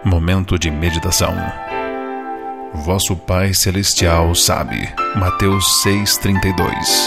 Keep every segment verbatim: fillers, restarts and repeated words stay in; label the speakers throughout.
Speaker 1: Momento de meditação. Vosso Pai Celestial sabe. Mateus seis, trinta e dois.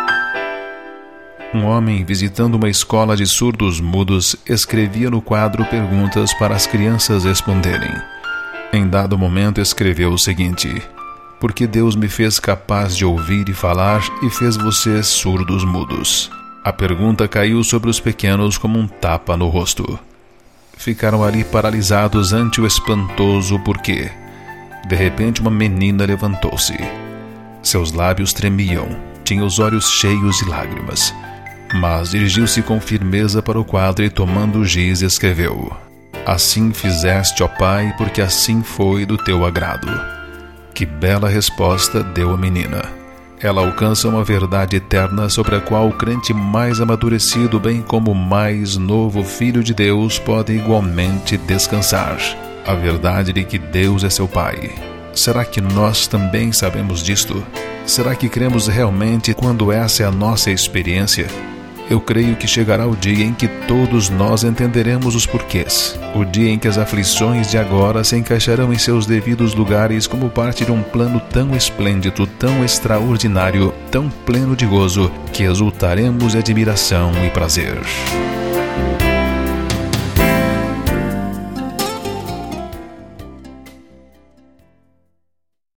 Speaker 1: Um homem, visitando uma escola de surdos mudos, escrevia no quadro perguntas para as crianças responderem. Em dado momento escreveu o seguinte: porque Deus me fez capaz de ouvir e falar e fez vocês surdos mudos. A pergunta caiu sobre os pequenos como um tapa no rosto. Ficaram ali paralisados ante o espantoso porquê. De repente uma menina levantou-se. Seus lábios tremiam, tinha os olhos cheios de lágrimas, mas dirigiu-se com firmeza para o quadro e, tomando o giz, escreveu: assim fizeste, ó Pai, porque assim foi do teu agrado. Que bela resposta deu a menina. Ela alcança uma verdade eterna sobre a qual o crente mais amadurecido, bem como o mais novo filho de Deus, pode igualmente descansar. A verdade de que Deus é seu Pai. Será que nós também sabemos disto? Será que cremos realmente quando essa é a nossa experiência? Eu creio que chegará o dia em que todos nós entenderemos os porquês. O dia em que as aflições de agora se encaixarão em seus devidos lugares como parte de um plano tão esplêndido, tão extraordinário, tão pleno de gozo, que exultaremos de admiração e prazer.